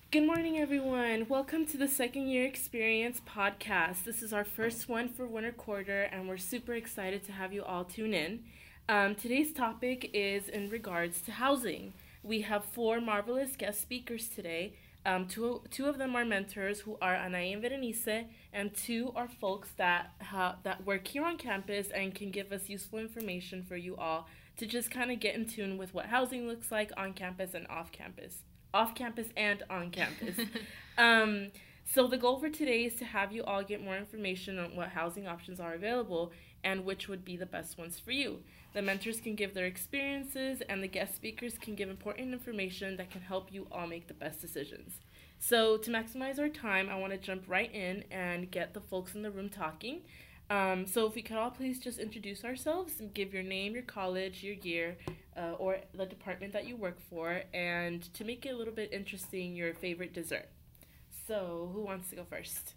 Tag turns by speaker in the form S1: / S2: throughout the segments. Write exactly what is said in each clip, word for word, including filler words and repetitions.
S1: Good morning, everyone. Welcome to the Second Year Experience podcast. This is our first one for winter quarter, and we're super excited to have you all tune in. Um, today's topic is in regards to housing. We have four marvelous guest speakers today. Um, two, two of them are mentors who are Anaí and Berenice, and two are folks that ha- that work here on campus and can give us useful information for you all to just kind of get in tune with what housing looks like on campus and off campus. Off campus and on campus. um, so the goal for today is to have you all get more information on what housing options are available and which would be the best ones for you. The mentors can give their experiences and the guest speakers can give important information that can help you all make the best decisions. So to maximize our time, I want to jump right in and get the folks in the room talking. Um, so if we could all please just introduce ourselves and give your name, your college, your year, uh, or the department that you work for, and to make it a little bit interesting, your favorite dessert. So who wants to go first?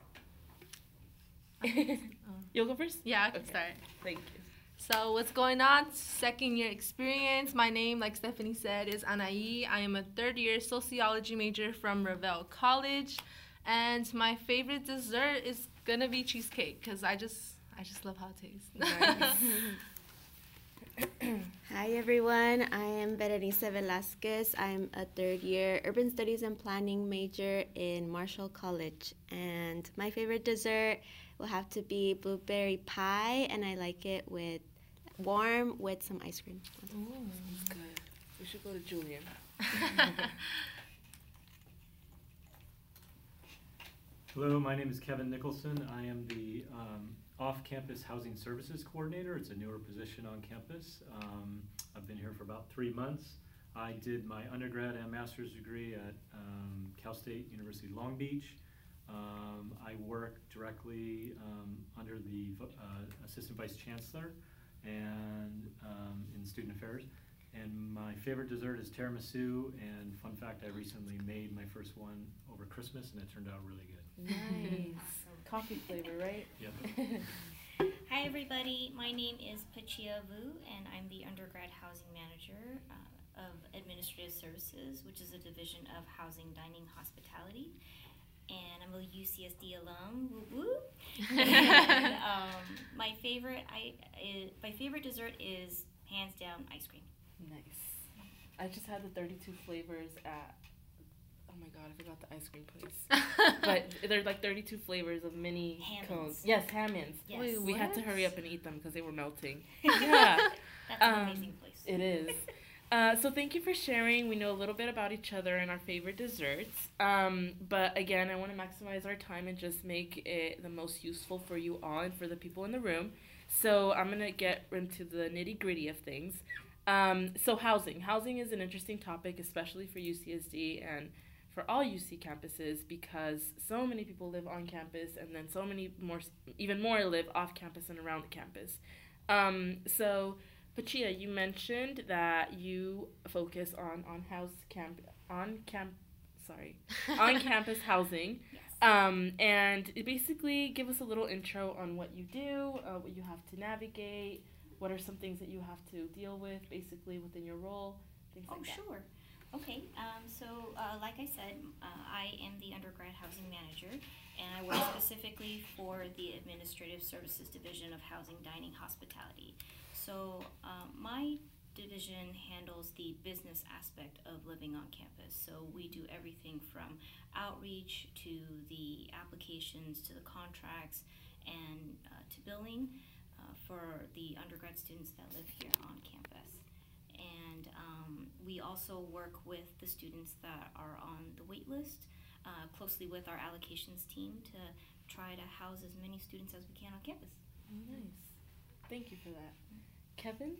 S1: You'll go first?
S2: Yeah, I can
S1: Okay.
S2: start.
S1: Thank you.
S2: So what's going on? Second year experience. My name, like Stephanie said, is Anaí. I am a third year sociology major from Revelle College. And my favorite dessert is gonna be cheesecake because I just I just love how it tastes.
S1: Nice.
S3: Hi everyone, I am Berenice Velasquez. I'm a third year urban studies and planning major in Marshall College. And my favorite dessert will have to be blueberry pie, and I like it with warm with some ice cream.
S1: Ooh, that's good. We should go to Julian.
S4: Hello, my name is Kevin Nicholson. I am the um, off-campus housing services coordinator. It's a newer position on campus. Um, I've been here for about three months. I did my undergrad and master's degree at um, Cal State University Long Beach. Um, I work directly um, under the uh, assistant vice chancellor and um, in student affairs. And my favorite dessert is tiramisu, and fun fact, I recently made my first one over Christmas and it turned out really good.
S1: Nice. Coffee flavor, right?
S4: Yep.
S5: Hi everybody, my name is Pachia Vu and I'm the undergrad housing manager uh, of Administrative Services, which is a division of Housing, Dining, Hospitality. And I'm a U C S D alum, woo woo. And um, my favorite, I, is, my favorite dessert is hands down ice cream.
S1: Nice. I just had the thirty-two flavors at, oh my god, I forgot the ice cream place. But they're like thirty-two flavors of mini
S5: Hammond's.
S1: cones. Yes, Hammond's.
S5: Yes.
S2: Wait,
S1: We had to
S2: What?
S1: hurry up and eat them because they were melting. Yeah,
S5: That's an
S1: Um,
S5: amazing place.
S1: it is. Uh, so thank you for sharing. We know a little bit about each other and our favorite desserts. Um, but again, I want to maximize our time and just make it the most useful for you all and for the people in the room. So I'm going to get into the nitty gritty of things. Um, so housing. Housing is an interesting topic, especially for U C S D and for all U C campuses, because so many people live on campus and then so many more, even more live off campus and around the campus. Um, so Pachia, you mentioned that you focus on on house camp on camp sorry on campus housing,
S5: Yes.
S1: um, and basically give us a little intro on what you do, uh, what you have to navigate, what are some things that you have to deal with, basically within your role, things
S5: Oh,
S1: like that.
S5: sure. Okay, um, so uh, like I said, uh, I am the undergrad housing manager, and I work specifically for the Administrative Services Division of Housing, Dining, Hospitality. So um, my division handles the business aspect of living on campus. So we do everything from outreach to the applications to the contracts and uh, to billing uh, for the undergrad students that live here on campus. And um, we also work with the students that are on the wait list, uh, closely with our allocations team to try to house as many students as we can on campus.
S1: Nice. Thank you for that. Kevin?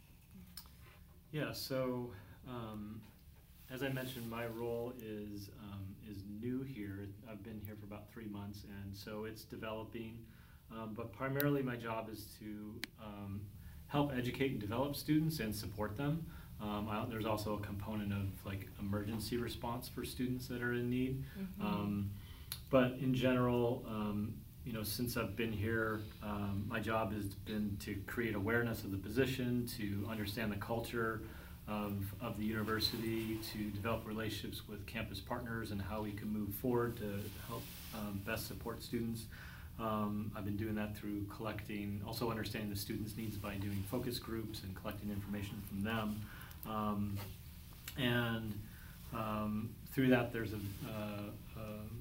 S4: Yeah, so um, as I mentioned, my role is um, is new here. I've been here for about three months, and so it's developing. Um, but primarily, my job is to um, help educate and develop students and support them. Um, I, there's also a component of like emergency response for students that are in need.
S1: Mm-hmm.
S4: Um, but in general, um, you know, since I've been here, um, my job has been to create awareness of the position, to understand the culture, of, of the university to develop relationships with campus partners and how we can move forward to help um, best support students. Um, I've been doing that through collecting, also understanding the students' needs by doing focus groups and collecting information from them. Um, and um, through that, there's a, uh,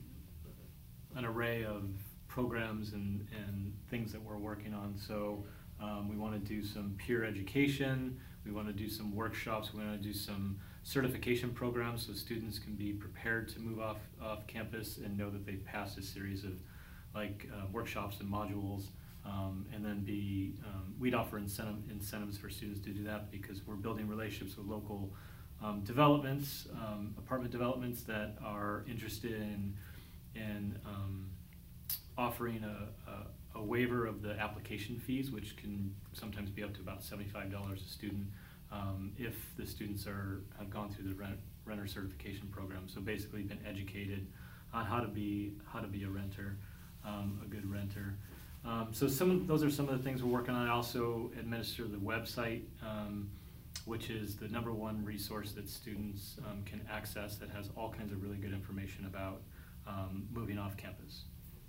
S4: uh, an array of programs and, and things that we're working on. So um, we want to do some peer education, we want to do some workshops, we want to do some certification programs so students can be prepared to move off, off campus and know that they've passed a series of like uh, workshops and modules, um, and then be, um, we'd offer incentive, incentives for students to do that because we're building relationships with local um, developments, um, apartment developments that are interested in, in um, offering a, a, a waiver of the application fees, which can sometimes be up to about seventy-five dollars a student um, if the students are have gone through the rent, renter certification program. So basically been educated on how to be, how to be a renter. Um, a good renter. Um, so some of, those are some of the things we're working on. I also administer the website, um, which is the number one resource that students um, can access that has all kinds of really good information about um, moving off campus.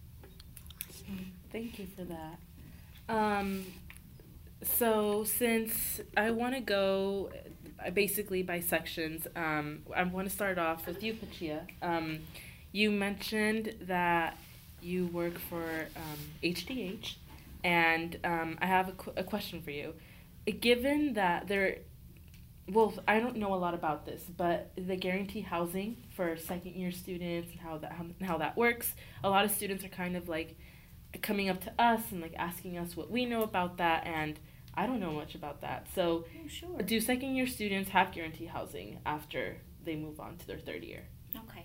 S1: Thank you for that. Um, so since I want to go uh, basically by sections, um, I want to start off with you, Pachia. Um, you mentioned that you work for um, H D H, and um, I have a, qu- a question for you. Given that there, well, I don't know a lot about this, but the guarantee housing for second year students and how that how, how that works, a lot of students are kind of like coming up to us and like asking us what we know about that, and I don't know much about that. So,
S5: Oh, sure.
S1: do second year students have guarantee housing after they move on to their third year?
S5: Okay.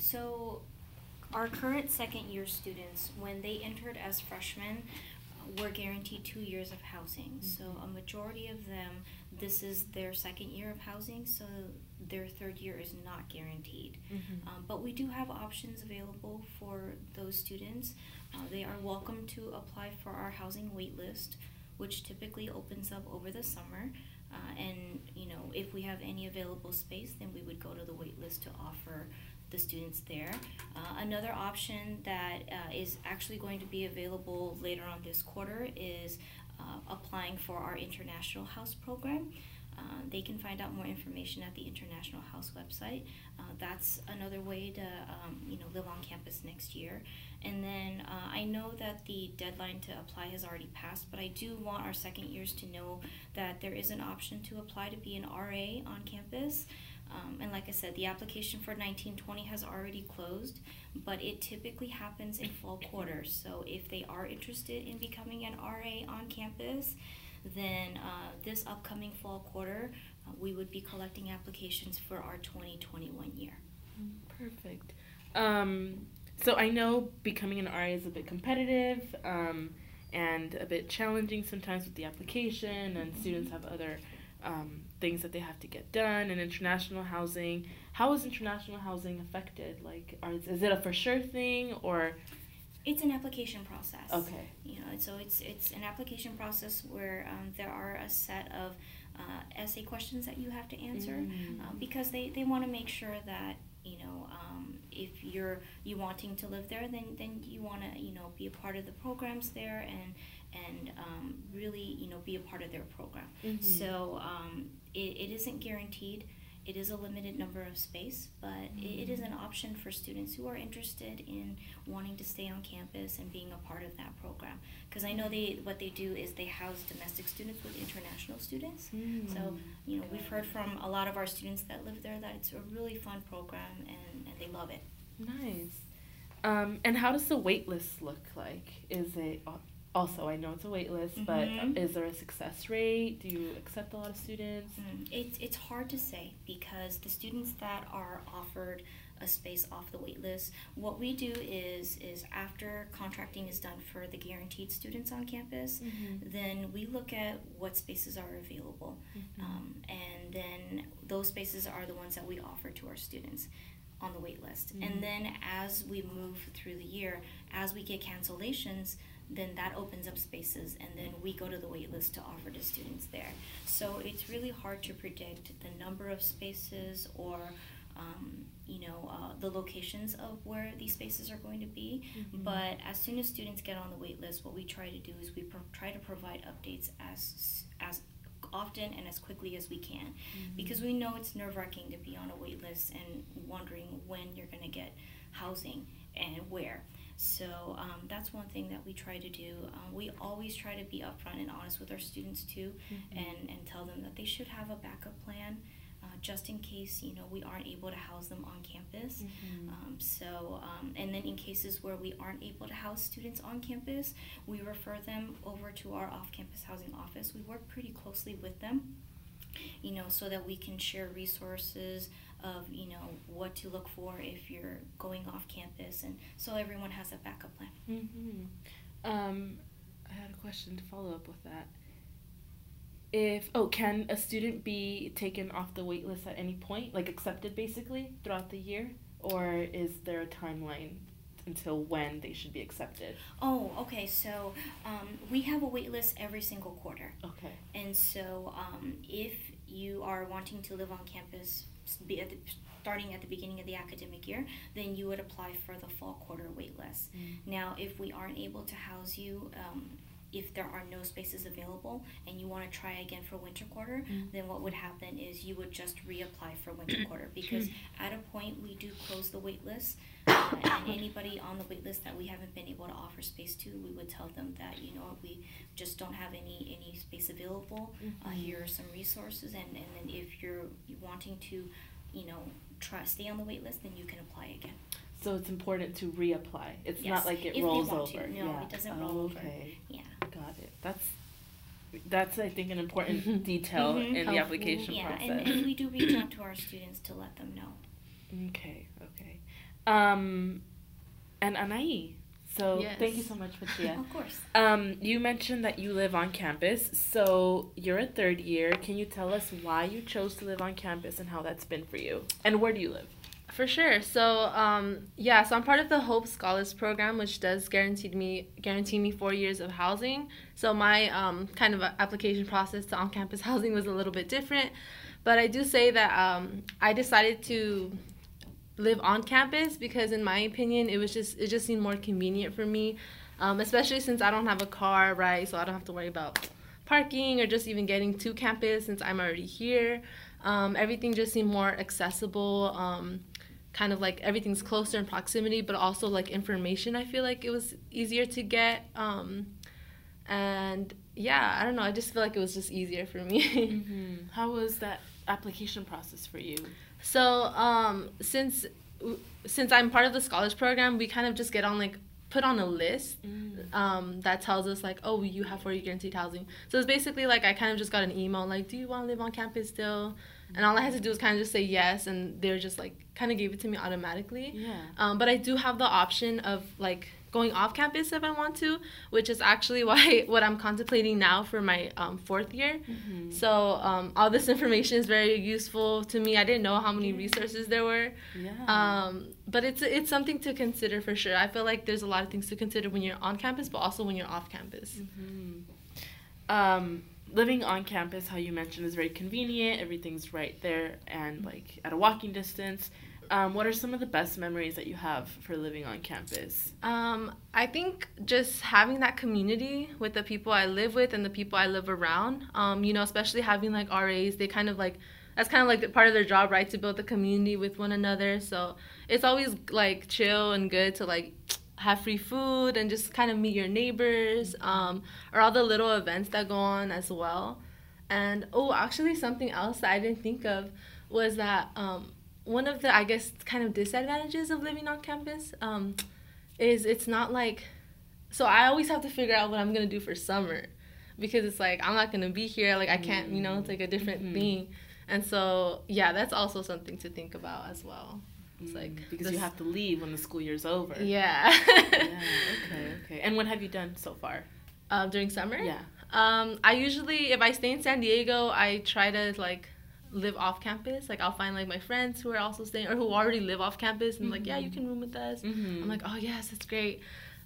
S5: So our current second year students, when they entered as freshmen, uh, were guaranteed two years of housing. Mm-hmm. So a majority of them, this is their second year of housing, so their third year is not guaranteed. Mm-hmm. Um, but we do have options available for those students. Uh, they are welcome to apply for our housing wait list, which typically opens up over the summer. Uh, and, you know, if we have any available space, then we would go to the wait list to offer the students there. Uh, another option that uh, is actually going to be available later on this quarter is uh, applying for our International House program. Uh, they can find out more information at the International House website. Uh, that's another way to um, you know, live on campus next year. And then uh, I know that the deadline to apply has already passed, but I do want our second years to know that there is an option to apply to be an R A on campus. Um, and like I said, the application for nineteen twenty has already closed, but it typically happens in fall quarters. So if they are interested in becoming an R A on campus, then uh, this upcoming fall quarter, uh, we would be collecting applications for our twenty twenty-one year.
S1: Perfect. Um, so I know becoming an R A is a bit competitive um, and a bit challenging sometimes with the application, and students have other um, things that they have to get done, and international housing. How is international housing affected? Like, are, is it a for sure thing, or?
S5: It's an application process.
S1: Okay.
S5: You know, so it's it's an application process where um, there are a set of uh, essay questions that you have to answer, mm. uh, because they, they want to make sure that, you know, um, if you're you wanting to live there, then then you want to, you know, be a part of the programs there and and um, really, you know, be a part of their program. Mm-hmm. So um, it, it isn't guaranteed. It is a limited number of space, but mm-hmm. it, it is an option for students who are interested in wanting to stay on campus and being a part of that program. Because I know they what they do is they house domestic students with international students. Mm-hmm. So, you know, we've heard from a lot of our students that live there that it's a really fun program and, and they love it.
S1: Nice. Um, and how does the wait list look like? Is it... Also, I know it's a wait list, mm-hmm. but is there a success rate? Do you accept a lot of students?
S5: Mm, it's it's hard to say because the students that are offered a space off the wait list, what we do is is after contracting is done for the guaranteed students on campus, mm-hmm. then we look at what spaces are available, mm-hmm. um, and then those spaces are the ones that we offer to our students on the wait list. Mm-hmm. And then as we move through the year, as we get cancellations, then that opens up spaces, and then we go to the wait list to offer to students there. So it's really hard to predict the number of spaces or um, you know, uh, the locations of where these spaces are going to be. Mm-hmm. But as soon as students get on the wait list, what we try to do is we pro- try to provide updates as as often and as quickly as we can, mm-hmm. because we know it's nerve-wracking to be on a wait list and wondering when you're going to get housing and where. So um, that's one thing that we try to do. Um, we always try to be upfront and honest with our students too, mm-hmm. and, and tell them that they should have a backup plan, uh, just in case, you know, we aren't able to house them on campus. Mm-hmm. Um, so, um, and then in cases where we aren't able to house students on campus, we refer them over to our off-campus housing office. We work pretty closely with them, you know, so that we can share resources of, you know, what to look for if you're going off campus, and so everyone has a backup plan.
S1: Mm-hmm. Um, I had a question to follow up with that. If, oh, can a student be taken off the wait list at any point, like accepted basically throughout the year? Or is there a timeline until when they should be accepted?
S5: Oh, okay, so um, we have a wait list every single quarter.
S1: Okay.
S5: And so um, if you are wanting to live on campus be at the, starting at the beginning of the academic year, then you would apply for the fall quarter wait list. Mm. Now, if we aren't able to house you, um, if there are no spaces available and you want to try again for winter quarter, mm. then what would happen is you would just reapply for winter quarter, because at a point we do close the wait list, uh, and anybody on the wait list that we haven't been able to offer space to, we would tell them that, you know, we just don't have any any space available. Mm-hmm. Uh, here are some resources, and, and then if you're wanting to, you know, try stay on the wait list, then you can apply again.
S1: So it's important to reapply. It's
S5: yes.
S1: not like it
S5: if
S1: rolls
S5: they want
S1: over.
S5: To. No,
S1: yeah.
S5: it doesn't
S1: oh,
S5: roll over.
S1: Okay.
S5: Yeah.
S1: Got it. That's that's I think an important detail
S5: mm-hmm.
S1: in the application
S5: yeah,
S1: process.
S5: Yeah, and, and we do reach out to our students to let them know.
S1: Okay. Okay. Um, and Anai. So
S2: yes.
S1: thank you so much, Patia.
S5: Of course.
S1: Um, you mentioned that you live on campus. So you're a third year. Can you tell us why you chose to live on campus and how that's been for you? And where do you live?
S2: For sure. So, um, yeah, so I'm part of the Hope Scholars Program, which does guarantee me guarantee me four years of housing. So my um, kind of application process to on-campus housing was a little bit different. But I do say that um, I decided to live on campus because, in my opinion, it was just it just seemed more convenient for me, um, especially since I don't have a car, right? So I don't have to worry about parking or just even getting to campus since I'm already here. Um, everything just seemed more accessible. Um, kind of like everything's closer in proximity, but also like information, I feel like it was easier to get. Um, and yeah, I don't know, I just feel like it was just easier for me.
S1: Mm-hmm. How was that application process for you?
S2: So um, since since I'm part of the scholars program, we kind of just get on like put on a list mm. um, that tells us like, oh, you have four year guaranteed housing. So it's basically like I kind of just got an email like, do you want to live on campus still? And all I had to do was kind of just say yes, and they were just like kind of gave it to me automatically.
S1: Yeah.
S2: Um, but I do have the option of like going off campus if I want to, which is actually why what I'm contemplating now for my um, fourth year. Mm-hmm. So um, all this information is very useful to me. I didn't know how many resources there were.
S1: Yeah.
S2: Um, but it's it's something to consider for sure. I feel like there's a lot of things to consider when you're on campus, but also when you're off campus.
S1: Mm-hmm. Um. Living on campus, how you mentioned, is very convenient. Everything's right there and like at a walking distance. Um, what are some of the best memories that you have for living on campus?
S2: Um, I think just having that community with the people I live with and the people I live around. Um, you know, especially having like R As, they kind of like that's kind of like part of their job, right? To build the community with one another. So it's always like chill and good to like have free food and just kind of meet your neighbors, um, or all the little events that go on as well. And, oh, actually something else that I didn't think of was that um, one of the, I guess, kind of disadvantages of living on campus um, is it's not like, so I always have to figure out what I'm going to do for summer because it's like, I'm not going to be here, like I can't, you know, it's like a different mm-hmm. thing. And so, yeah, that's also something to think about as well. It's like
S1: because
S2: this,
S1: you have to leave when the school year's over.
S2: Yeah.
S1: yeah. Okay. Okay. And what have you done so far?
S2: Uh, during summer?
S1: Yeah.
S2: Um, I usually, if I stay in San Diego, I try to like live off campus. Like I'll find like my friends who are also staying or who already live off campus and mm-hmm. like, yeah, you can room with us. Mm-hmm. I'm like, oh yes, that's great.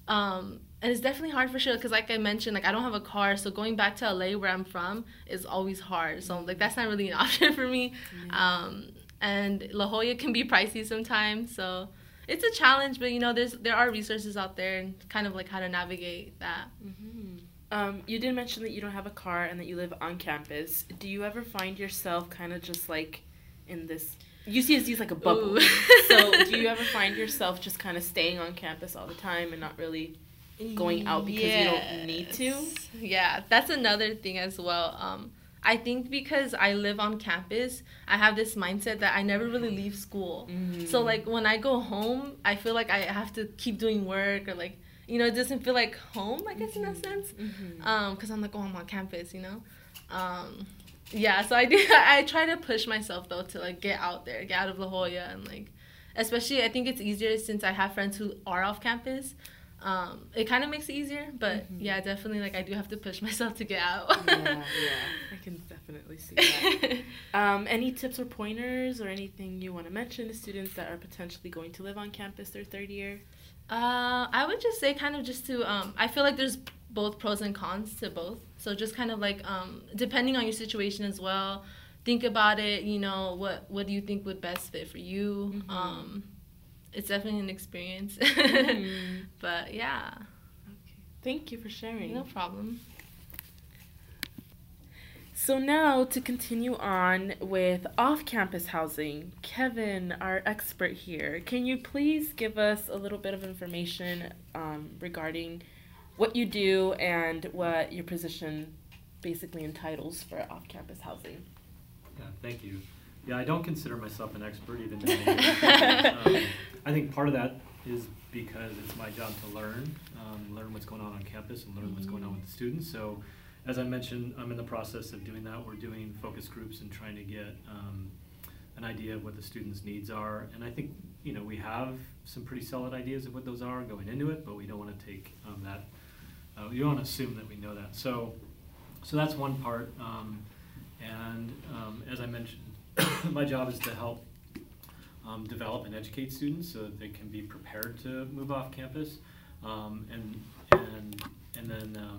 S2: Um, and it's definitely hard for sure because, like I mentioned, like I don't have a car, so going back to L A where I'm from is always hard. So like that's not really an option for me. Mm-hmm. Um, and La Jolla can be pricey sometimes, so it's a challenge. But you know, there's there are resources out there and kind of like how to navigate that.
S1: Mm-hmm. Um, you did mention that you don't have a car and that you live on campus. Do you ever find yourself kind of just like in this? U C S D is like a bubble. So do you ever find yourself just kind of staying on campus all the time and not really going out because yes. you don't need to?
S2: Yeah, that's another thing as well. Um, I think because I live on campus, I have this mindset that I never really leave school. Mm-hmm. So like when I go home, I feel like I have to keep doing work or like, you know, it doesn't feel like home, I guess, mm-hmm. in that sense. Mm-hmm. Um, because I'm like, oh, I'm on campus, you know? Um, yeah, so I do, I try to push myself, though, to, like, get out there, get out of La Jolla, and, like, especially, I think it's easier since I have friends who are off campus. Um, it kind of makes it easier, but, mm-hmm. yeah, definitely, like, I do have to push myself to get out.
S1: yeah, yeah, I can definitely see that. um, any tips or pointers or anything you want to mention to students that are potentially going to live on campus their third year?
S2: Uh, I would just say kind of just to, um, I feel like there's both pros and cons to both. So just kind of like, um, depending on your situation as well, think about it, you know, what, what do you think would best fit for you? Mm-hmm. Um, it's definitely an experience. Mm-hmm. But yeah.
S1: Okay. Thank you for sharing.
S2: No problem.
S1: So now to continue on with off-campus housing, Kevin, our expert here, can you please give us a little bit of information um, regarding what you do and what your position basically entitles for off-campus housing?
S4: Yeah, thank you. Yeah, I don't consider myself an expert, even though um, I think part of that is because it's my job to learn, um, learn what's going on on campus and learn mm-hmm. what's going on with the students. So, as I mentioned, I'm in the process of doing that. We're doing focus groups and trying to get um, an idea of what the students' needs are. And I think, you know, we have some pretty solid ideas of what those are going into it, but we don't want to take um, that, uh, we don't want to assume that we know that. So, so that's one part. Um, and um, as I mentioned, my job is to help um, develop and educate students so that they can be prepared to move off campus. Um, and, and, and then, um,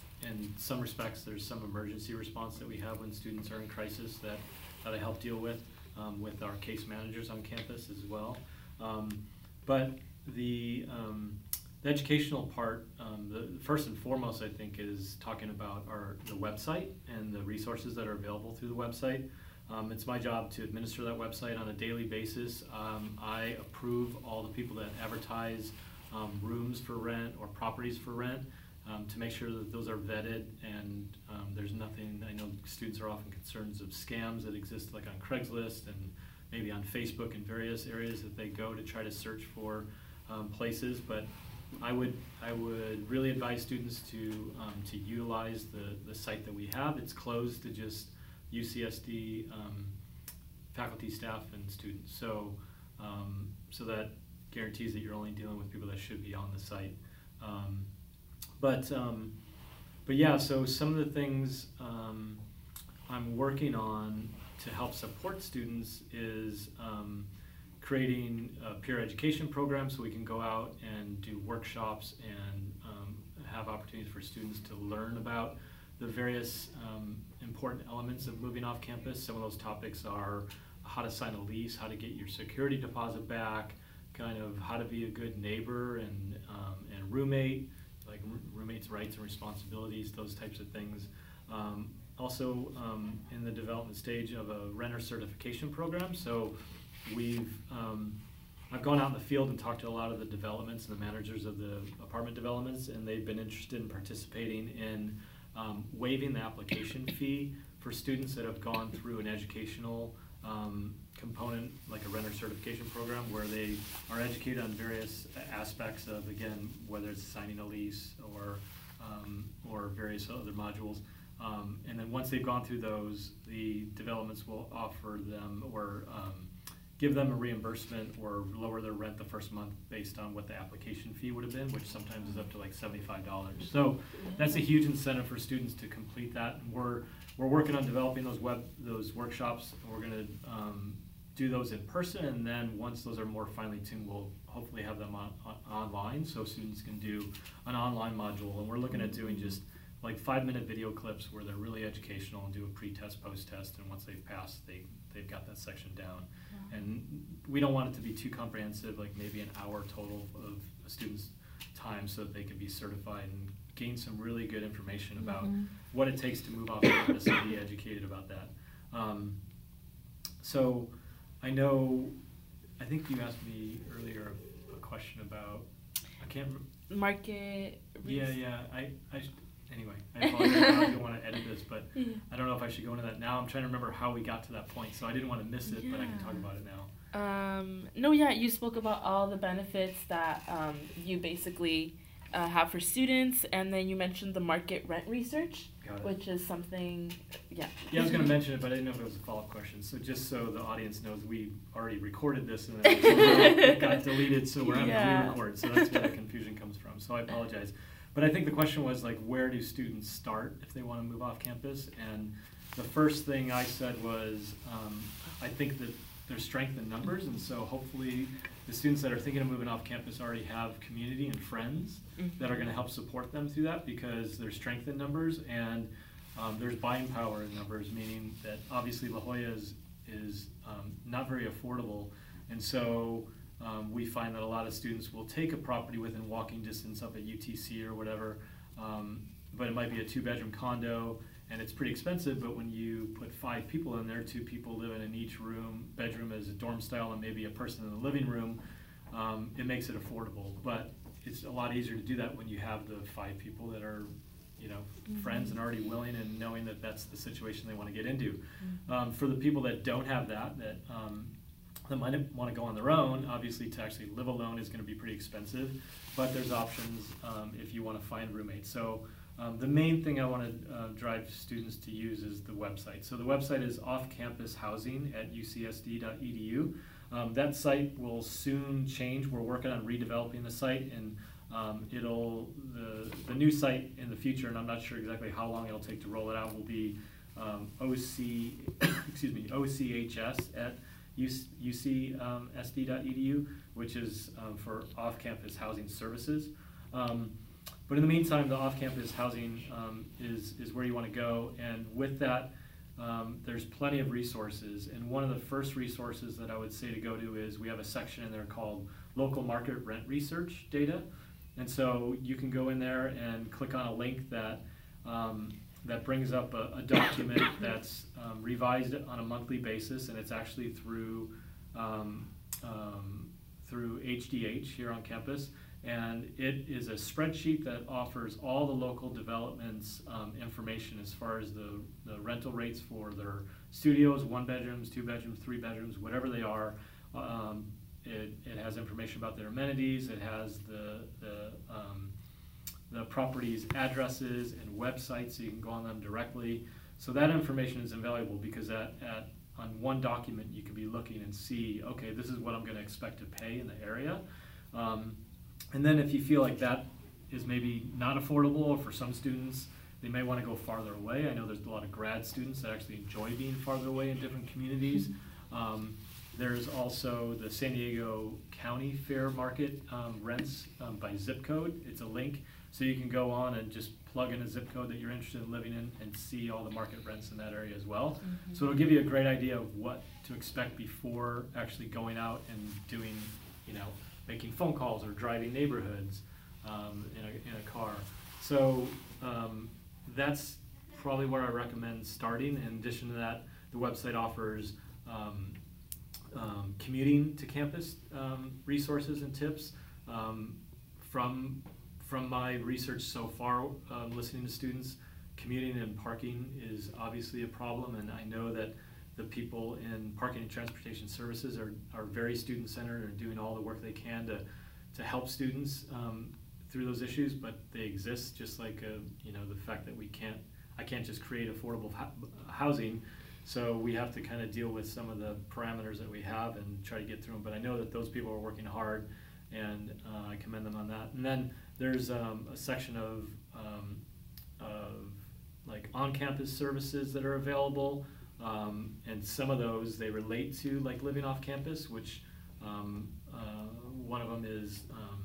S4: in some respects, there's some emergency response that we have when students are in crisis that, that I help deal with, um, with our case managers on campus as well. Um, but the, um, the educational part, um, the first and foremost, I think, is talking about our the website and the resources that are available through the website. Um, it's my job to administer that website on a daily basis. Um, I approve all the people that advertise um, rooms for rent or properties for rent. Um, to make sure that those are vetted and um, there's nothing, I know students are often concerned of scams that exist like on Craigslist and maybe on Facebook and various areas that they go to try to search for um, places, but I would I would really advise students to um, to utilize the, the site that we have. It's closed to just U C S D um, faculty, staff, and students, so, um, so that guarantees that you're only dealing with people that should be on the site. Um, But, um, but yeah, so some of the things um, I'm working on to help support students is um, creating a peer education program so we can go out and do workshops and um, have opportunities for students to learn about the various um, important elements of moving off campus. Some of those topics are how to sign a lease, how to get your security deposit back, kind of how to be a good neighbor and, um, and roommate, like roommates' rights and responsibilities, those types of things. Um, also um, in the development stage of a renter certification program. So we've, um, I've gone out in the field and talked to a lot of the developments and the managers of the apartment developments, and they've been interested in participating in um, waiving the application fee for students that have gone through an educational um, component, like a renter certification program, where they are educated on various aspects of, again, whether it's signing a lease or um, or various other modules. Um, and then once they've gone through those, the developments will offer them or um, give them a reimbursement or lower their rent the first month based on what the application fee would have been, which sometimes is up to like seventy-five dollars. So that's a huge incentive for students to complete that. And we're we're working on developing those web those workshops. We're going to um, do those in person, and then once those are more finely tuned, we'll hopefully have them on, on online so students can do an online module. And we're looking at doing just like five minute video clips where they're really educational and do a pre-test, post-test, and once they've passed, they, they've got that section down. Wow. And we don't want it to be too comprehensive, like maybe an hour total of a student's time so that they can be certified and gain some really good information about mm-hmm. what it takes to move off campus and be educated about that. Um, so I know, I think you asked me earlier a, a question about, I can't remember.
S1: Market.
S4: Yeah, yeah, I, I Anyway, I apologize. I don't want to edit this, but yeah. I don't know if I should go into that now. I'm trying to remember how we got to that point, so I didn't want to miss it, yeah. but I can talk about it now.
S1: Um, no, yeah, you spoke about all the benefits that um, you basically uh, have for students, and then you mentioned the market rent research, which is something, yeah.
S4: Yeah, I was going to mention it, but I didn't know if it was a follow-up question. So just so the audience knows, we already recorded this, and then it got deleted, so we're having yeah. to re-record, so that's where the confusion comes from. So I apologize. But I think the question was, like, where do students start if they want to move off campus? And the first thing I said was, um, I think that there's strength in numbers, and so hopefully the students that are thinking of moving off campus already have community and friends mm-hmm. that are going to help support them through that, because there's strength in numbers, and um, there's buying power in numbers, meaning that obviously La Jolla is, is um, not very affordable, and so Um, we find that a lot of students will take a property within walking distance up at U T C or whatever, um, but it might be a two-bedroom condo, and it's pretty expensive, but when you put five people in there, two people living in each room, bedroom is a dorm style, and maybe a person in the living room, um, it makes it affordable. But it's a lot easier to do that when you have the five people that are, you know, mm-hmm. friends and already willing and knowing that that's the situation they want to get into. Mm-hmm. Um, for the people that don't have that, that um, that might want to go on their own, obviously to actually live alone is going to be pretty expensive, but there's options um, if you want to find roommates. So um, the main thing I want to uh, drive students to use is the website. So the website is off-campus housing at u c s d dot e d u. Um, that site will soon change. We're working on redeveloping the site, and um, it'll the, the new site in the future, and I'm not sure exactly how long it'll take to roll it out, will be um, O C, excuse me, O C H S at U C S D dot E D U, which is um, for off-campus housing services. Um, but in the meantime, the off-campus housing um, is, is where you want to go, and with that, um, there's plenty of resources. And one of the first resources that I would say to go to is we have a section in there called Local Market Rent Research Data. And so you can go in there and click on a link that um, that brings up a, a document that's um, revised on a monthly basis, and it's actually through um, um, through H D H here on campus, and it is a spreadsheet that offers all the local developments um, information as far as the, the rental rates for their studios, one bedrooms, two bedrooms, three bedrooms, whatever they are. Um, it, it has information about their amenities, it has the, the um, the property's addresses and websites, so you can go on them directly. So that information is invaluable, because at, at on one document you can be looking and see, okay, this is what I'm going to expect to pay in the area. Um, and then if you feel like that is maybe not affordable, or for some students they may want to go farther away. I know there's a lot of grad students that actually enjoy being farther away in different communities. Um, There's also the San Diego County Fair Market um, rents um, by zip code. It's a link, so you can go on and just plug in a zip code that you're interested in living in and see all the market rents in that area as well. Mm-hmm. So it'll give you a great idea of what to expect before actually going out and doing, you know, making phone calls or driving neighborhoods um, in, a, in a car. So um, that's probably where I recommend starting. In addition to that, the website offers um, Um, commuting to campus um, resources and tips. Um, from from my research so far, um, listening to students, commuting and parking is obviously a problem, and I know that the people in parking and transportation services are, are very student-centered and are doing all the work they can to to help students um, through those issues, but they exist, just like uh, you know, the fact that we can't I can't just create affordable housing. So we have to kind of deal with some of the parameters that we have and try to get through them. But I know that those people are working hard, and uh, I commend them on that. And then there's um, a section of, um, of like on-campus services that are available. Um, and some of those, they relate to like living off campus, which um, uh, one of them is um,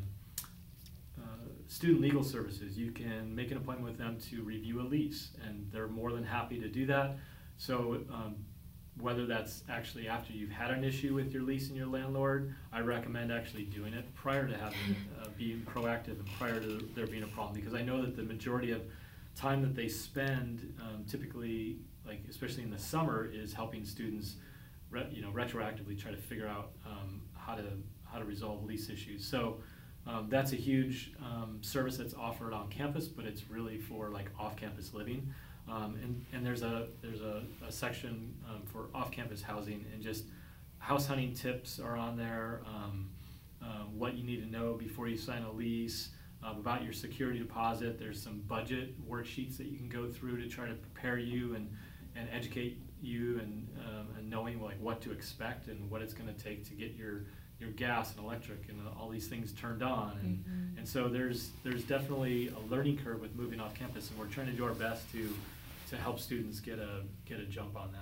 S4: uh, student legal services. You can make an appointment with them to review a lease, and they're more than happy to do that. So um, whether that's actually after you've had an issue with your lease and your landlord, I recommend actually doing it prior to having uh, being proactive and prior to there being a problem, because I know that the majority of time that they spend, um, typically, like especially in the summer, is helping students, re- you know, retroactively try to figure out um, how to how to resolve lease issues. So um, that's a huge um, service that's offered on campus, but it's really for like off-campus living. Um, and, and there's a there's a, a section um, for off-campus housing, and just house hunting tips are on there. Um, uh, what you need to know before you sign a lease, uh, about your security deposit. There's some budget worksheets that you can go through to try to prepare you and, and educate you and, um, and knowing like what to expect and what it's going to take to get your your gas and electric and all these things turned on. And,
S1: Mm-hmm.
S4: and so there's there's definitely a learning curve with moving off campus, and we're trying to do our best to to help students get a get a jump on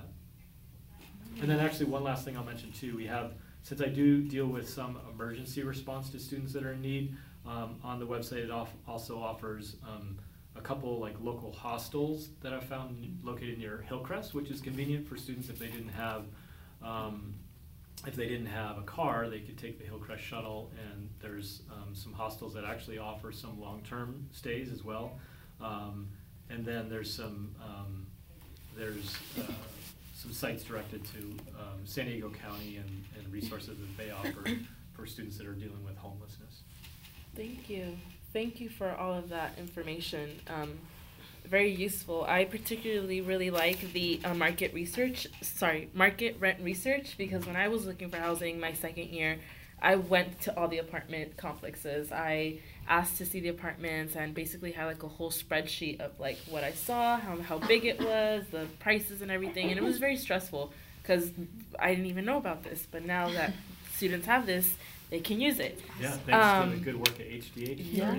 S4: that. And then actually one last thing I'll mention too, we have, since I do deal with some emergency response to students that are in need, um, on the website it off, also offers um, a couple like local hostels that I found located near Hillcrest, which is convenient for students if they didn't have um, if they didn't have a car, they could take the Hillcrest shuttle, and there's um, some hostels that actually offer some long-term stays as well. Um, and then there's some um, there's uh, some sites directed to um, San Diego County and, and resources that they offer for students that are dealing with homelessness.
S1: Thank you. Thank you for all of that information. Um, very useful. I particularly really like the uh, market research, sorry, market rent research, because when I was looking for housing my second year, I went to all the apartment complexes. I asked to see the apartments and basically had like a whole spreadsheet of like what I saw, how, how big it was, the prices and everything. And it was very stressful because I didn't even know about this. But now that students have this, they can use it.
S4: Yeah, thanks
S1: Um,
S4: to the good work at H D H.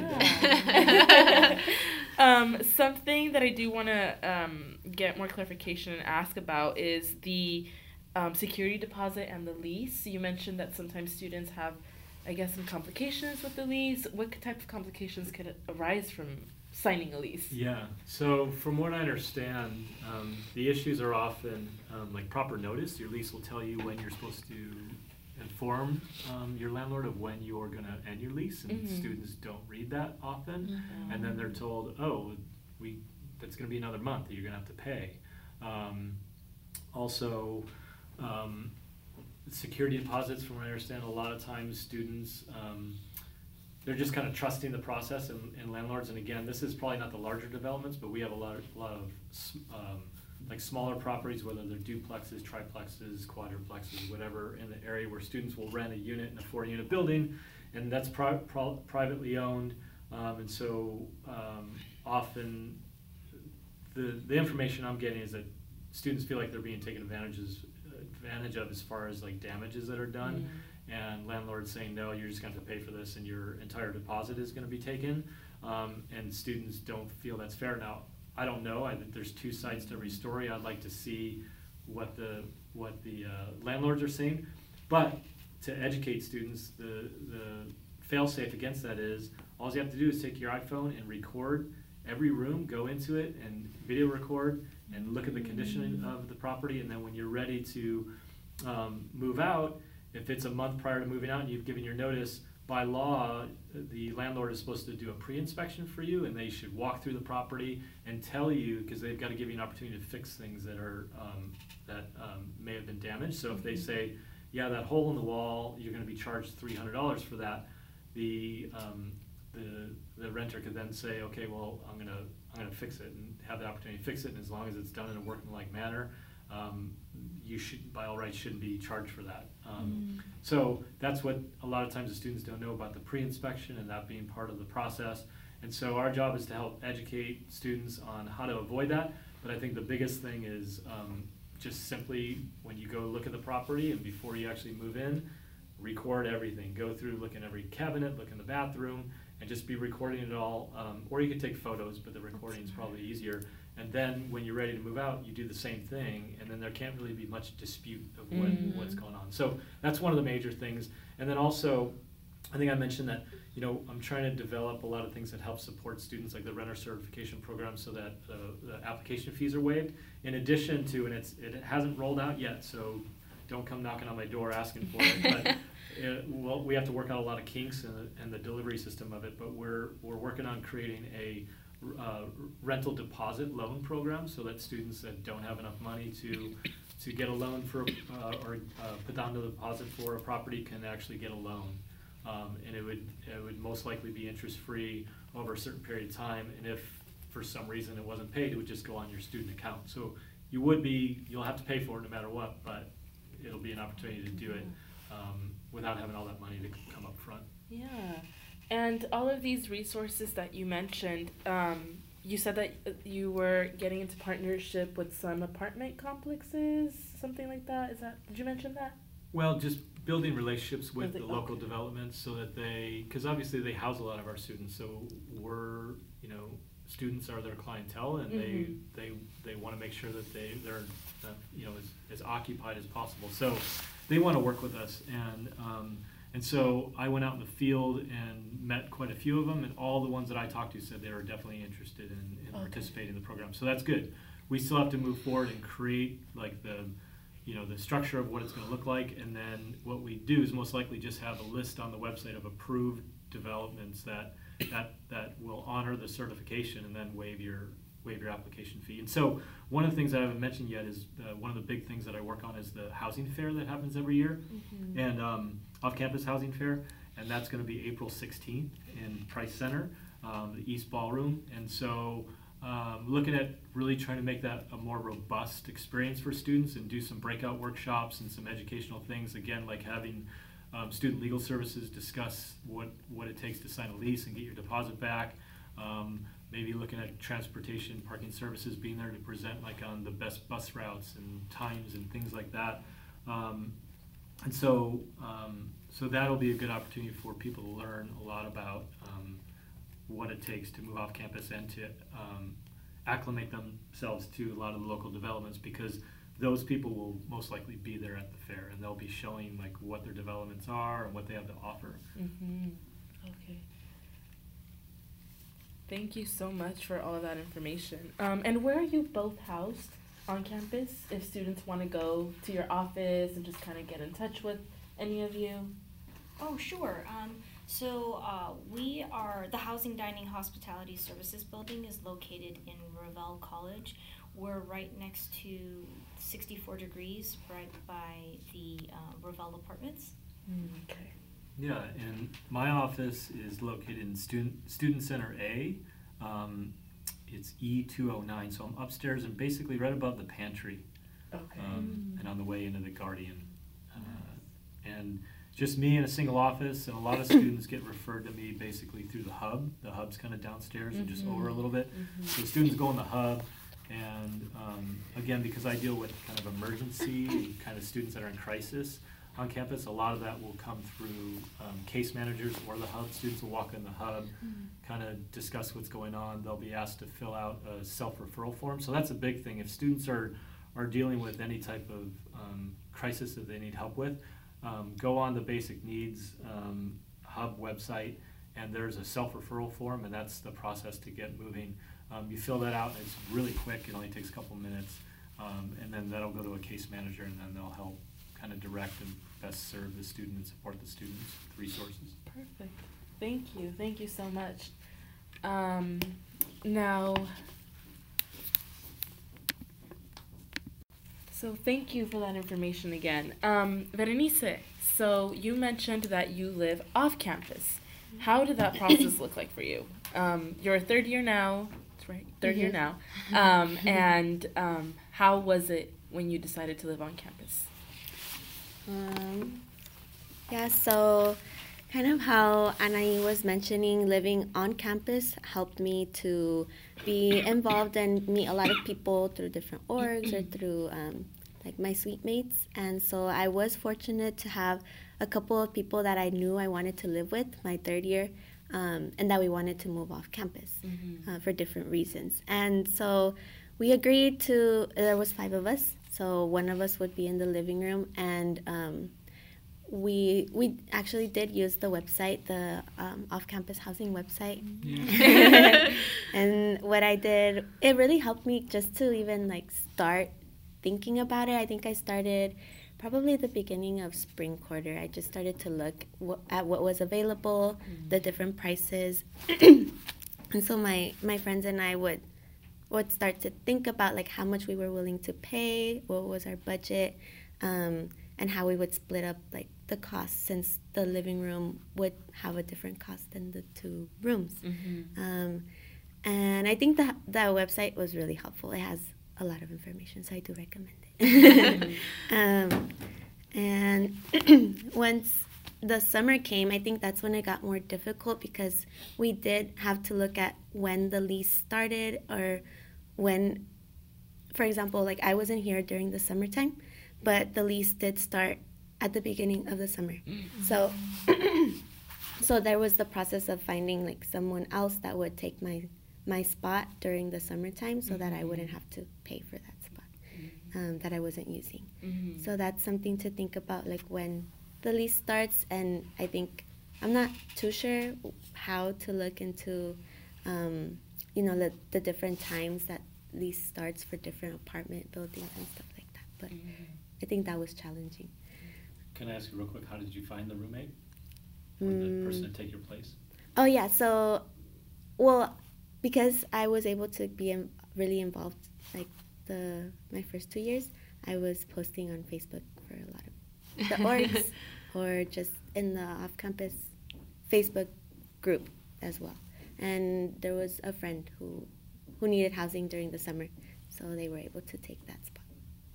S1: Yeah. um, something that I do want to um, get more clarification and ask about is the um, security deposit and the lease. You mentioned that sometimes students have, I guess, some complications with the lease. What type of complications could arise from signing a lease?
S4: Yeah, so from what I understand, um, the issues are often um, like proper notice. Your lease will tell you when you're supposed to inform um, your landlord of when you're going to end your lease, and
S1: Mhm.
S4: students don't read that often.
S1: Mhm.
S4: And then they're told, oh, we that's going to be another month that you're going to have to pay. Um, also, um, security deposits, from what I understand, a lot of times students, um, they're just kind of trusting the process and, and landlords. And again, this is probably not the larger developments, but we have a lot of, a lot of um, like smaller properties, whether they're duplexes, triplexes, quadruplexes, whatever, in the area where students will rent a unit in a four-unit building, and that's pri- pri- privately owned. Um, and so um, often the the information I'm getting is that students feel like they're being taken advantages advantage of as far as like damages that are done, mm. and landlords saying, no, you're just going to have to pay for this, and your entire deposit is going to be taken. Um, and students don't feel that's fair. Now, I don't know. I think there's two sides to every story. I'd like to see what the what the uh, landlords are saying, but to educate students, the the fail-safe against that is all you have to do is take your iPhone and record every room, go into it and video record and look at the condition of the property, and then when you're ready to um, move out, if it's a month prior to moving out and you've given your notice, by law, the landlord is supposed to do a pre-inspection for you, and they should walk through the property and tell you, because they've got to give you an opportunity to fix things that are um, that um, may have been damaged. So if they say, yeah, that hole in the wall, you're going to be charged three hundred dollars for that, the um, the the renter could then say, okay, well, I'm gonna I'm gonna fix it and have the opportunity to fix it, and as long as it's done in a workmanlike manner, um, you should, by all rights, shouldn't be charged for that. Um, mm. So that's what a lot of times the students don't know about the pre-inspection and that being part of the process. And so our job is to help educate students on how to avoid that. But I think the biggest thing is um, just simply when you go look at the property and before you actually move in, record everything. Go through, look in every cabinet, look in the bathroom, and just be recording it all. Um, or you could take photos, but the recording is probably easier. And then when you're ready to move out, you do the same thing, and then there can't really be much dispute of what,
S1: Mhm.
S4: what's going on. So that's one of the major things. And then also, I think I mentioned that, you know, I'm trying to develop a lot of things that help support students, like the renter certification program, so that uh, the application fees are waived. In addition to, and it's it hasn't rolled out yet, so don't come knocking on my door asking for it. But it, well, we have to work out a lot of kinks and the, and the delivery system of it. But we're we're working on creating a uh, rental deposit loan program, so that students that don't have enough money to to get a loan for uh, or uh, put down the deposit for a property can actually get a loan. Um, and it would it would most likely be interest-free over a certain period of time, and if for some reason it wasn't paid, it would just go on your student account. So you would be, you'll have to pay for it no matter what, but it'll be an opportunity to do it um, without having all that money to come up front.
S1: Yeah. And all of these resources that you mentioned, um, you said that uh, you were getting into partnership with some apartment complexes, something like that. Is that, did you mention that?
S4: Well, just building relationships with
S1: Building-
S4: the local
S1: okay.
S4: developments so that they, because obviously they house a lot of our students, so we're, you know, students are their clientele, and
S1: Mhm.
S4: they they they want to make sure that they they're uh, you know as, as occupied as possible. So they want to work with us, and um, and so I went out in the field and met quite a few of them, and all the ones that I talked to said they were definitely interested in, in
S1: Okay.
S4: participating in the program. So that's good. We still have to move forward and create like the you know, the structure of what it's going to look like, and then what we do is most likely just have a list on the website of approved developments that that that will honor the certification and then waive your waive your application fee. And so one of the things that I haven't mentioned yet is uh, one of the big things that I work on is the housing fair that happens every year,
S1: Mm-hmm.
S4: and um, off-campus housing fair, and that's going to be April sixteenth in Price Center, um, the East Ballroom, and so. Um, looking at really trying to make that a more robust experience for students and do some breakout workshops and some educational things. Again, like having um, student legal services discuss what, what it takes to sign a lease and get your deposit back. Um, maybe looking at transportation, parking services, being there to present like on the best bus routes and times and things like that. Um, and so, um, so that'll be a good opportunity for people to learn a lot about um, what it takes to move off campus and to um, acclimate themselves to a lot of the local developments, because those people will most likely be there at the fair, and they'll be showing like what their developments are and what they have to offer.
S1: Mm-hmm. Okay. Thank you so much for all of that information. Um, and where are you both housed on campus? If students want to go to your office and just kind of get in touch with any of you.
S5: Oh, sure. Um, so uh, we are, the Housing Dining Hospitality Services building is located in Revelle College. We're right next to sixty-four degrees, right by the uh, Revelle Apartments.
S1: Okay.
S4: Yeah, and my office is located in Student Student Center A. Um, it's E two oh nine, so I'm upstairs and basically right above the pantry,
S1: Okay.
S4: um, and on the way into the Guardian. Uh, and just me in a single office, and a lot of students get referred to me basically through the hub. The hub's kind of downstairs and just
S1: Mhm.
S4: over a little bit.
S1: Mhm.
S4: So students go in the hub, and um, again, because I deal with kind of emergency, kind of students that are in crisis on campus, a lot of that will come through um, case managers or the hub. Students will walk in the hub, kind of discuss what's going on. They'll be asked to fill out a self-referral form. So that's a big thing. If students are, are dealing with any type of um, crisis that they need help with, um, go on the Basic Needs um, Hub website, and there's a self-referral form, and that's the process to get moving. Um, you fill that out, and it's really quick. It only takes a couple minutes, um, and then that'll go to a case manager, and then they'll help kind of direct and best serve the student and support the students with resources.
S1: Perfect. Thank you. Thank you so much. Um, now, so thank you for that information again. Um, Berenice, so you mentioned that you live off campus. How did that process look like for you? Um, you're a third year now, that's right, third year now. Um, and um, how was it when you decided to live on campus?
S3: Um, yeah, so kind of how Anai was mentioning, living on campus helped me to be involved and meet a lot of people through different orgs or through um, like my suite mates. And so I was fortunate to have a couple of people that I knew I wanted to live with my third year um, and that we wanted to move off campus
S1: Mm-hmm.
S3: uh, for different reasons. And so we agreed to, there was five of us, so one of us would be in the living room, and um, we we actually did use the website, the um, off-campus housing website.
S4: Yeah.
S3: And what I did, it really helped me just to even like start thinking about it. I think I started probably the beginning of spring quarter. I just started to look w- at what was available, the different prices. And so my, my friends and I would would start to think about like how much we were willing to pay, what was our budget, um, and how we would split up like the cost, since the living room would have a different cost than the two rooms.
S1: Mm-hmm.
S3: Um, and I think that that website was really helpful. It has a lot of information, so I do recommend it. um, and once the summer came, I think that's when it got more difficult, because we did have to look at when the lease started, or when, for example, like I wasn't here during the summertime, but the lease did start at the beginning of the summer. So so there was the process of finding like someone else that would take my my spot during the summertime, so that I wouldn't have to pay for that spot um, that I wasn't using.
S1: Mm-hmm.
S3: So that's something to think about, like when the lease starts. And I think I'm not too sure how to look into, um, you know, the, the different times that lease starts for different apartment buildings and stuff like that. But I think that was challenging.
S4: Can I ask you real quick, how did you find the roommate? Or the person to take your place?
S3: Oh yeah, so, well, because I was able to be in, really involved, like the my first two years, I was posting on Facebook for a lot of the orgs, or just in the off-campus Facebook group as well. And there was a friend who who needed housing during the summer, so they were able to take that spot.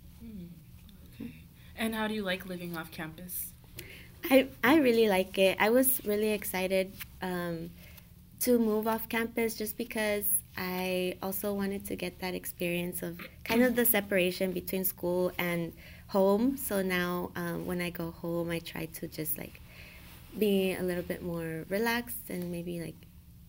S1: Okay. And how do you like living off campus?
S3: I, I really like it. I was really excited um, to move off campus, just because I also wanted to get that experience of kind of the separation between school and home. So now um, when I go home, I try to just like be a little bit more relaxed and maybe like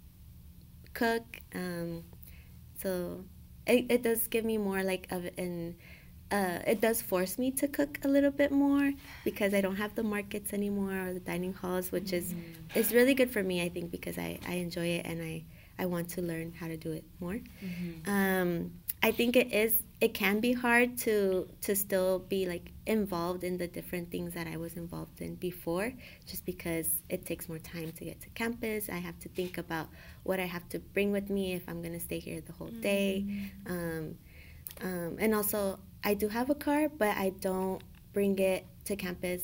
S3: cook. Um, so it, it does give me more like of an Uh, it does force me to cook a little bit more, because I don't have the markets anymore or the dining halls, which is it's really good for me, I think, because I, I enjoy it, and I, I want to learn how to do it more.
S1: Mm-hmm.
S3: Um, I think it is it can be hard to to still be like involved in the different things that I was involved in before, just because it takes more time to get to campus. I have to think about what I have to bring with me if I'm gonna stay here the whole day, um, um, and also I do have a car, but I don't bring it to campus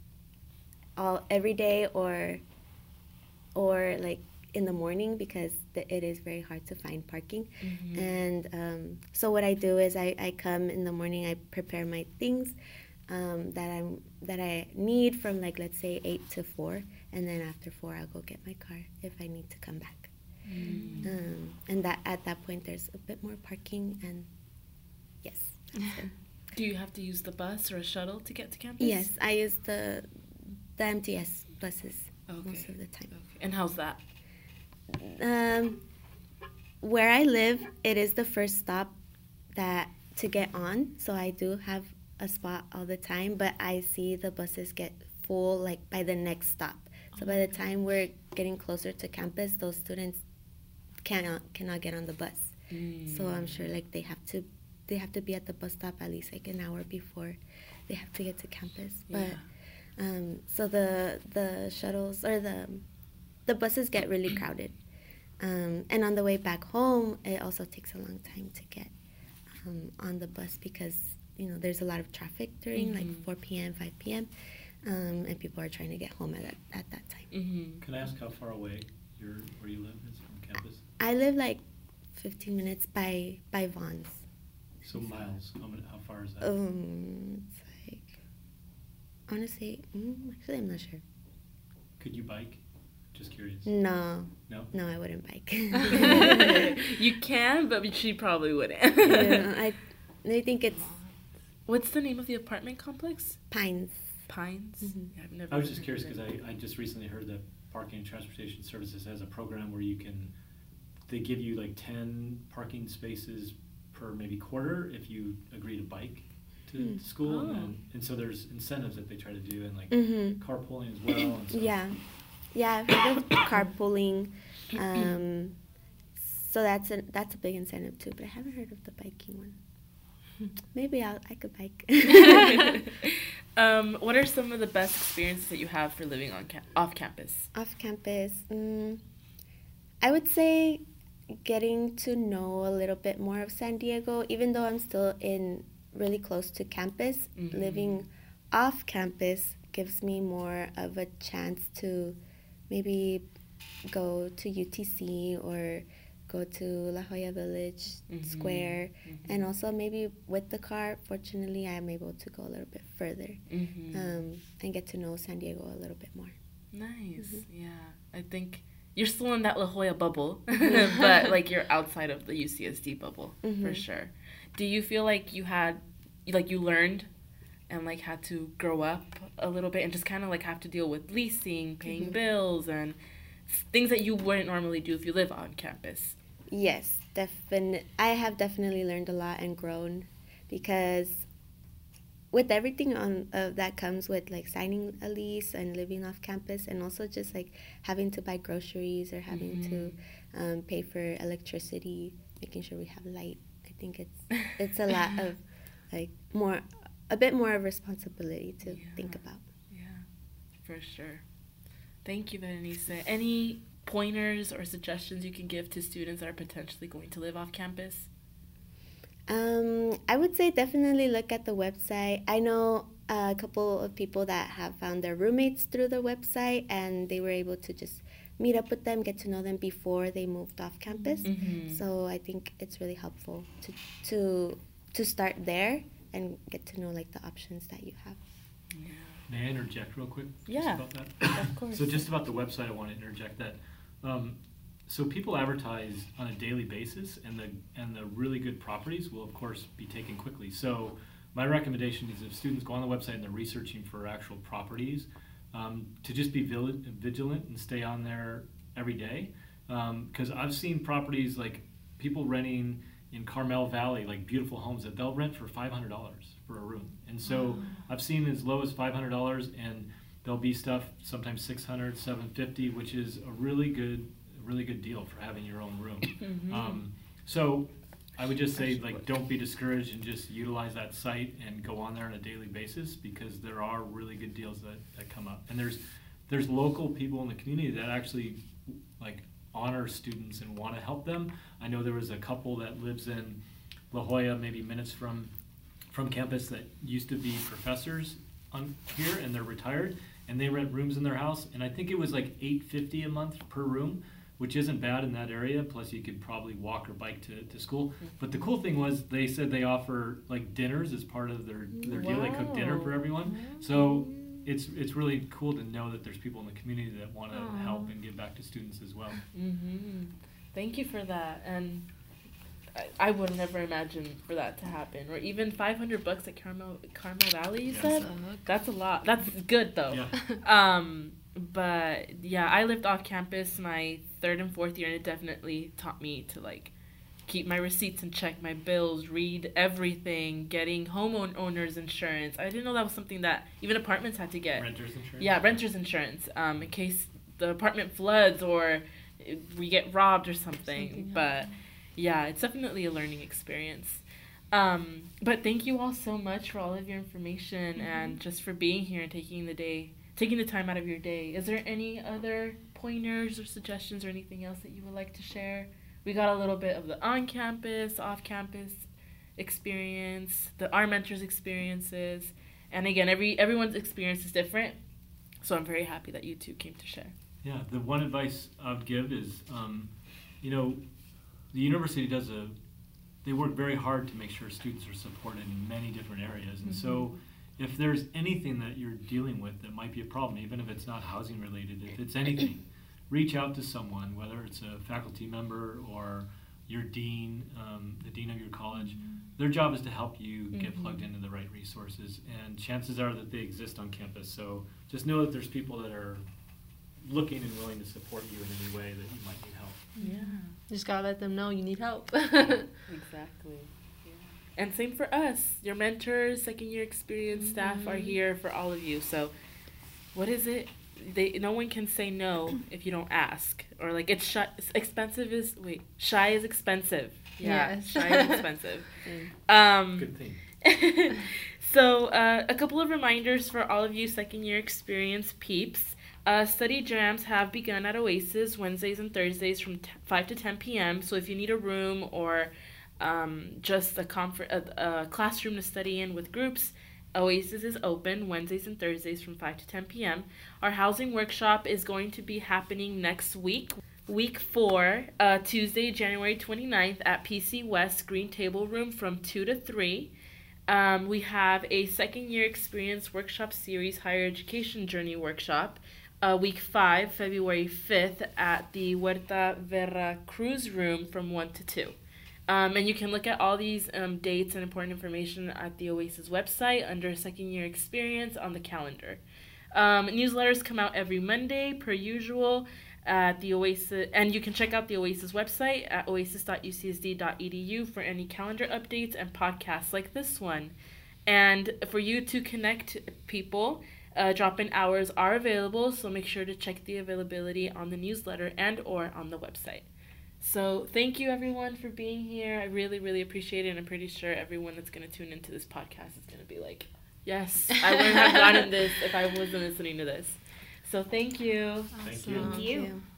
S3: all every day or or like in the morning, because the, it is very hard to find parking.
S1: Mm-hmm.
S3: And um, so what I do is I, I come in the morning, I prepare my things um, that I'm that I need from like let's say eight to four, and then after four I'll go get my car if I need to come back.
S1: Mm-hmm.
S3: Um, and that at that point there's a bit more parking, and yes.
S1: Do you have to use the bus or a shuttle to get to campus?
S3: Yes, I use the the M T S buses
S1: Okay.
S3: most of the time.
S1: Okay. And how's that?
S3: Um, where I live, it is the first stop that to get on, so I do have a spot all the time, but I see the buses get full like by the next stop. So by the time we're getting closer to campus, those students cannot cannot get on the bus.
S1: Mm.
S3: So I'm sure like they have to they have to be at the bus stop at least like an hour before they have to get to campus.
S1: Yeah.
S3: But um, so the the shuttles or the the buses get really crowded, um, and on the way back home, it also takes a long time to get um, on the bus, because you know there's a lot of traffic during like
S1: Mhm.
S3: four p.m., five p.m., um, and people are trying to get home at that, at that time.
S1: Mm-hmm.
S4: Can I ask how far away your where you live is from campus?
S3: I live like fifteen minutes by by Vaughn's.
S4: So miles, how many, how far is that?
S3: Um, it's like honestly, mm, actually, I'm not sure.
S4: Could you bike? Just curious.
S3: No,
S4: No?
S3: no, I wouldn't bike.
S1: You can, but she probably wouldn't.
S3: Yeah, I, I think it's
S1: What's the name of the apartment complex?
S3: Pines.
S1: Pines?
S3: Mhm.
S1: Yeah, I've never
S4: I was
S1: heard
S4: just
S1: of
S4: curious
S1: it.
S4: because I, I just recently heard that Parking and Transportation Services has a program where you can, they give you like ten parking spaces per maybe quarter if you agree to bike to
S3: Hmm.
S4: school.
S1: Oh.
S4: And, then, and so there's incentives that they try to do, and like
S3: Mm-hmm.
S4: carpooling as well. And so
S3: Yeah, yeah, I've heard of carpooling. Um, so that's a that's a big incentive too. But I haven't heard of the biking one. Maybe I'll I could bike.
S1: um, what are some of the best experiences that you have for living on ca- off campus?
S3: Off campus, mm, I would say getting to know a little bit more of San Diego, even though I'm still in really close to campus.
S1: Mhm.
S3: Living off campus gives me more of a chance to maybe go to U T C or go to La Jolla Village
S1: Mhm.
S3: Square,
S1: Mhm.
S3: and also maybe with the car, fortunately, I'm able to go a little bit further
S1: Mhm.
S3: um, and get to know San Diego a little bit more.
S1: Nice.
S3: Mhm.
S1: Yeah. I think you're still in that La Jolla bubble,
S3: Mhm.
S1: but like you're outside of the U C S D bubble for
S3: Mhm.
S1: sure. Do you feel like you had, like you learned and like had to grow up a little bit and just kind of like have to deal with leasing, paying
S3: Mhm.
S1: bills, and s- things that you wouldn't normally do if you live on campus?
S3: Yes, definitely. I have definitely learned a lot and grown because with everything on uh, that comes with like signing a lease and living off campus, and also just like having to buy groceries or having to um, pay for electricity, making sure we have light. I think it's it's a lot of like more a bit more of responsibility to think
S1: Yeah.
S3: about.
S1: Yeah, for sure. Thank you, Berenice. Any pointers or suggestions you can give to students that are potentially going to live off campus?
S3: Um, I would say definitely look at the website. I know a couple of people that have found their roommates through the website, and they were able to just meet up with them, get to know them before they moved off campus.
S1: Mm-hmm.
S3: So I think it's really helpful to to to start there and get to know like the options that you have.
S1: Yeah.
S4: May I interject real quick? just
S1: Yeah.
S4: About that?
S1: Of course.
S4: So just about the website, I want to interject that. Um, so people advertise on a daily basis, and the and the really good properties will of course be taken quickly. So my recommendation is if students go on the website and they're researching for actual properties, um, to just be vil- vigilant and stay on there every day. Because I've seen properties like people renting in Carmel Valley, like beautiful homes that they'll rent for five hundred dollars for a room. And so I've seen as low as five hundred dollars, and there'll be stuff sometimes six hundred dollars, seven hundred fifty dollars, which is a really good, really good deal for having your own room.
S1: Mhm.
S4: Um, so I would just say, like, don't be discouraged and just utilize that site and go on there on a daily basis, because there are really good deals that, that come up. And there's there's local people in the community that actually like honor students and want to help them. I know there was a couple that lives in La Jolla, maybe minutes from from campus, that used to be professors on here, and they're retired, and they rent rooms in their house, and I think it was like eight fifty a month per room, which isn't bad in that area. Plus, you could probably walk or bike to, to school. But the cool thing was they said they offer like dinners as part of their their deal. They cook dinner for
S1: Wow.
S4: everyone. So it's it's really cool to know that there's people in the community that want to
S2: Aw.
S4: help and give back to students as well.
S1: Mm-hmm. Thank you for that. And I, I would never imagine for that to happen. Or even five hundred bucks at Carmel, Carmel Valley, you
S4: Yeah.
S1: said? That's a lot. That's good, though.
S4: Yeah.
S1: Um, but yeah, I lived off campus my third and fourth year, and it definitely taught me to like keep my receipts and check my bills, read everything, getting homeowners insurance. I didn't know that was something that even apartments had to get.
S4: Renters insurance.
S1: Yeah, renters insurance, um, in case the apartment floods or we get robbed or something.
S2: Something
S1: but yeah, it's definitely a learning experience. Um, but thank you all so much for all of your information
S2: Mm-hmm.
S1: and just for being here and taking the day, taking the time out of your day. Is there any other pointers or suggestions or anything else that you would like to share? We got a little bit of the on-campus, off-campus experience, the our mentors' experiences, and again, every everyone's experience is different. So I'm very happy that you two came to share.
S4: Yeah, the one advice I would give is, um, you know, the university does a, they work very hard to make sure students are supported in many different areas. And so if there's anything that you're dealing with that might be a problem, even if it's not housing related, if it's anything, reach out to someone, whether it's a faculty member or your dean, um, the dean of your college. Their job is to help you get
S1: Mhm.
S4: plugged into the right resources, and chances are that they exist on campus. So just know that there's people that are looking and willing to support you in any way that you might need help.
S1: Yeah.
S2: Just gotta let them know you need help.
S1: Exactly. Yeah. And same for us. Your mentors, second year experience staff are here for all of you. So, what is it? They no one can say no if you don't ask. Or like it's shy, expensive is wait shy is expensive. Yeah,
S2: Yes.
S1: shy is expensive. Um,
S4: Good thing.
S1: So, uh, a couple of reminders for all of you second year experience peeps. Uh, study jams have begun at Oasis Wednesdays and Thursdays from t- five to ten p.m. So, if you need a room or um, just a, comfort, a, a classroom to study in with groups, Oasis is open Wednesdays and Thursdays from five to ten p.m. Our housing workshop is going to be happening next week. Week four, uh, Tuesday, January twenty-ninth at P C West Green Table Room from two to three. Um, we have a second year experience workshop series, Higher Education Journey Workshop, uh, week five, February fifth at the Huerta Veracruz Room from one to two. Um, and you can look at all these um, dates and important information at the Oasis website under second year experience on the calendar. Um, newsletters come out every Monday per usual at the Oasis, and you can check out the Oasis website at oasis dot u c s d dot e d u for any calendar updates and podcasts like this one. And for you to connect people, uh, drop-in hours are available, so make sure to check the availability on the newsletter and or on the website. So thank you everyone for being here. I really, really appreciate it, and I'm pretty sure everyone that's going to tune into this podcast is going to be like, yes, I wouldn't have gotten this if I wasn't listening to this. So thank you.
S4: Thank you.
S5: Thank you.
S3: you.